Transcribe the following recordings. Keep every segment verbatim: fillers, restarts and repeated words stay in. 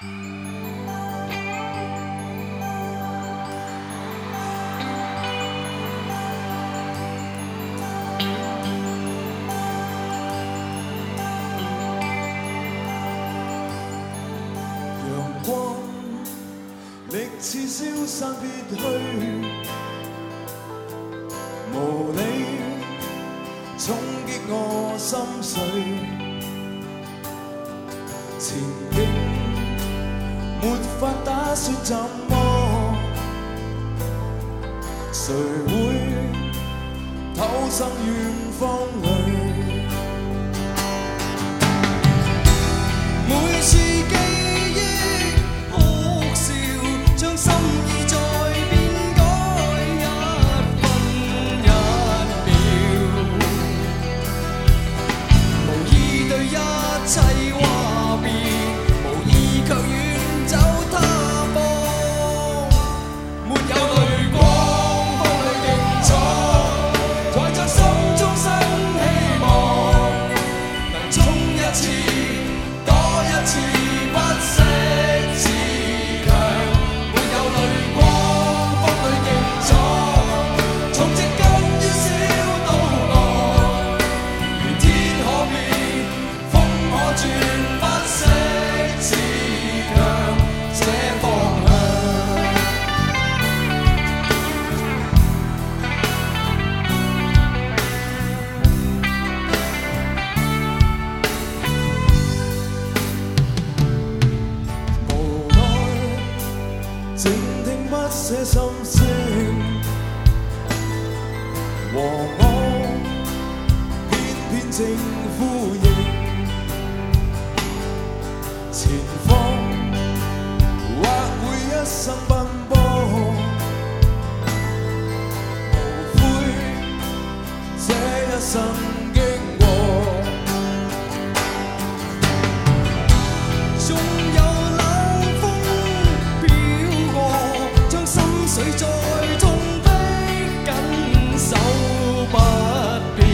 力似消散別去，無理衝擊我心碎。前景沒法打算怎麼，誰會投身遠方裏？每次記心意再變改一分一秒，無意對一切話別，無意卻遠走他方。沒有淚光，風裏競闖，懷着心中新希望，能衝一次多一次，不息自強。靜聽不捨心聲，和我偏偏正呼應。前方或會一生奔波，無悔這一生經過。水在中逼緊手不變，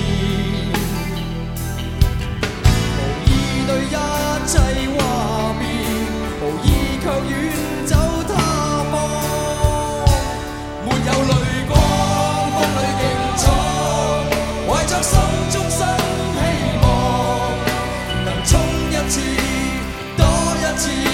無意對一切話別，無意卻遠走他方。沒有淚光，風裏競闖，懷着心中新希望，能衝一次多一次。